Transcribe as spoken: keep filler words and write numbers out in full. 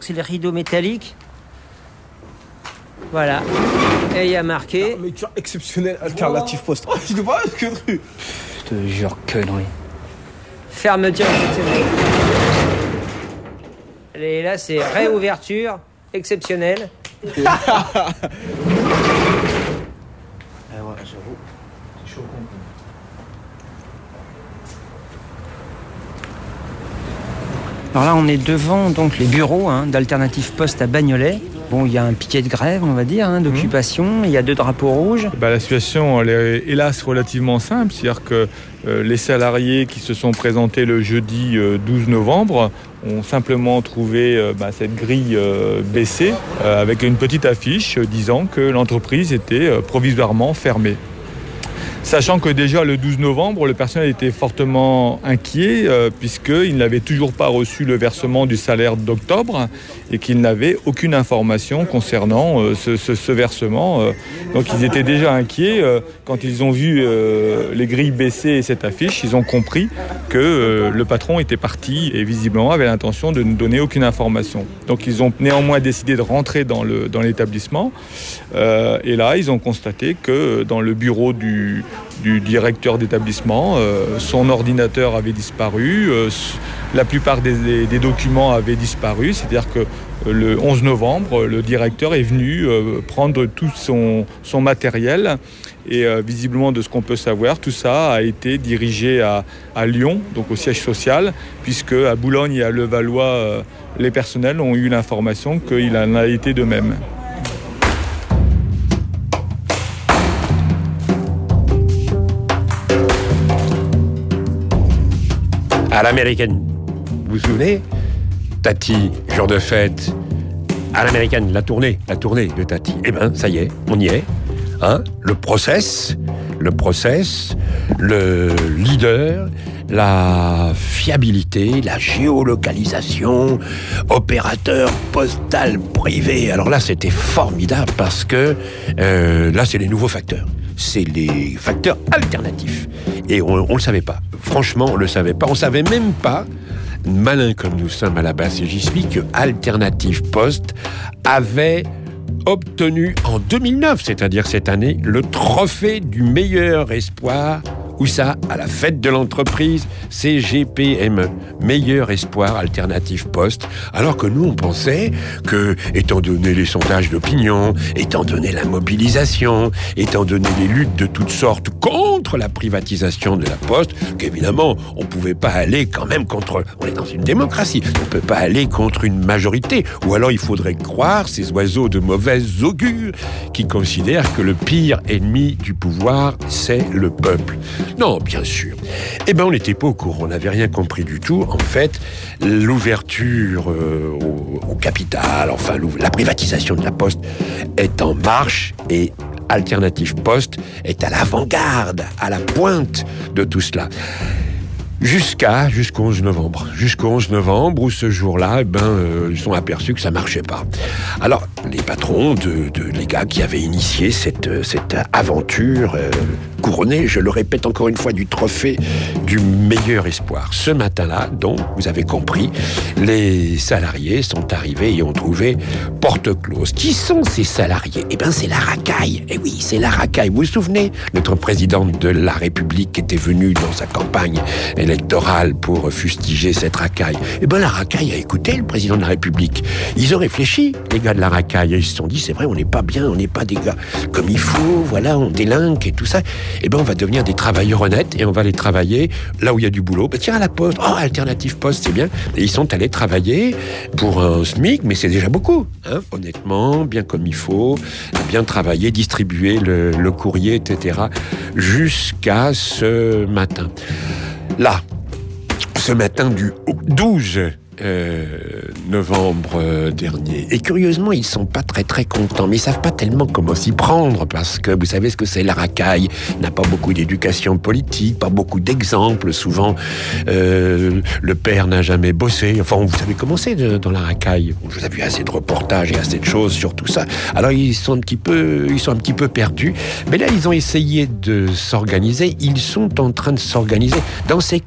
c'est le rideau métallique. Voilà. Et il y a marqué... Non, mais tu as exceptionnel alternative poste. Oh, tu ne vois pas que truc. Je te jure, connerie. Fermeture exceptionnelle. Et là, c'est réouverture exceptionnelle. Eh ouais, j'avoue. C'est chaud. Alors là, on est devant donc les bureaux hein, d'Alternative Poste à Bagnolet. Bon, il y a un piquet de grève, on va dire, hein, d'occupation. Il y a deux drapeaux rouges. Bah, la situation, elle est hélas relativement simple. C'est-à-dire que euh, les salariés qui se sont présentés le jeudi euh, douze novembre ont simplement trouvé euh, bah, cette grille euh, baissée euh, avec une petite affiche euh, disant que l'entreprise était euh, provisoirement fermée. Sachant que déjà le douze novembre, le personnel était fortement inquiet euh, puisqu'il n'avait toujours pas reçu le versement du salaire d'octobre et qu'il n'avait aucune information concernant euh, ce, ce, ce versement. Euh. Donc ils étaient déjà inquiets. Euh, quand ils ont vu euh, les grilles baisser et cette affiche, ils ont compris que euh, le patron était parti et visiblement avait l'intention de ne donner aucune information. Donc ils ont néanmoins décidé de rentrer dans, le, dans l'établissement. Euh, et là, ils ont constaté que dans le bureau du du directeur d'établissement. Euh, son ordinateur avait disparu, euh, la plupart des, des, des documents avaient disparu, c'est-à-dire que euh, le onze novembre, le directeur est venu euh, prendre tout son, son matériel et euh, visiblement de ce qu'on peut savoir, tout ça a été dirigé à, à Lyon, donc au siège social, puisque à Boulogne et à Levallois, euh, les personnels ont eu l'information qu'il en a été de même. À l'américaine, vous vous souvenez? Tati, jour de fête, à l'américaine, la tournée, la tournée de Tati. Eh ben, ça y est, on y est. Hein? Le process, le process, le leader, la fiabilité, la géolocalisation, opérateur postal privé. Alors là, c'était formidable parce que euh, là, c'est les nouveaux facteurs. C'est les facteurs alternatifs. Et on ne le savait pas. Franchement, on ne le savait pas. On ne savait même pas, malin comme nous sommes à la base C J S M I, que Alternative Poste avait obtenu en deux mille neuf, c'est-à-dire cette année, le trophée du meilleur espoir. Où ça? À la fête de l'entreprise, C G P M E, meilleur espoir Alternative Poste. Alors que nous, on pensait que, étant donné les sondages d'opinion, étant donné la mobilisation, étant donné les luttes de toutes sortes contre la privatisation de la Poste, qu'évidemment, on pouvait pas aller quand même contre... On est dans une démocratie, on peut pas aller contre une majorité. Ou alors, il faudrait croire ces oiseaux de mauvais augure qui considèrent que le pire ennemi du pouvoir, c'est le peuple. Non, bien sûr. Eh ben, on n'était pas au courant, on n'avait rien compris du tout. En fait, l'ouverture euh, au, au capital, enfin, la privatisation de la Poste est en marche et Alternative Poste est à l'avant-garde, à la pointe de tout cela. Jusqu'à, jusqu'au onze novembre. Jusqu'au onze novembre, où ce jour-là, eh ben, euh, ils sont aperçus que ça marchait pas. Alors, les patrons, de, de, les gars qui avaient initié cette, cette aventure euh, couronnée, je le répète encore une fois, du trophée du meilleur espoir. Ce matin-là, donc, vous avez compris, les salariés sont arrivés et ont trouvé porte close. Qui sont ces salariés? Eh ben, c'est la racaille. Eh oui, c'est la racaille. Vous vous souvenez? Notre présidente de la République était venue dans sa campagne électorale pour fustiger cette racaille. Eh ben, la racaille a écouté le président de la République. Ils ont réfléchi, les gars de la racaille. Ils se sont dit, c'est vrai, on n'est pas bien, on n'est pas des gars comme il faut, voilà, on délinque et tout ça. Eh ben, on va devenir des travailleurs honnêtes et on va les travailler là où il y a du boulot. Ben, tiens, à la Poste. Oh, Alternative Poste, c'est bien. Et ils sont allés travailler pour un SMIC, mais c'est déjà beaucoup, hein, honnêtement, bien comme il faut, bien travailler, distribuer le, le courrier, et cetera, jusqu'à ce matin. Là, ce matin du douze euh, novembre euh, dernier. Et curieusement, ils sont pas très très contents, mais ils savent pas tellement comment s'y prendre, parce que vous savez ce que c'est la racaille, n'a pas beaucoup d'éducation politique, pas beaucoup d'exemples, souvent euh, le père n'a jamais bossé, enfin vous savez comment c'est dans la racaille, je vous ai vu assez de reportages et assez de choses sur tout ça, alors ils sont un petit peu, ils sont un petit peu perdus, mais là ils ont essayé de s'organiser, ils sont en train de s'organiser dans ces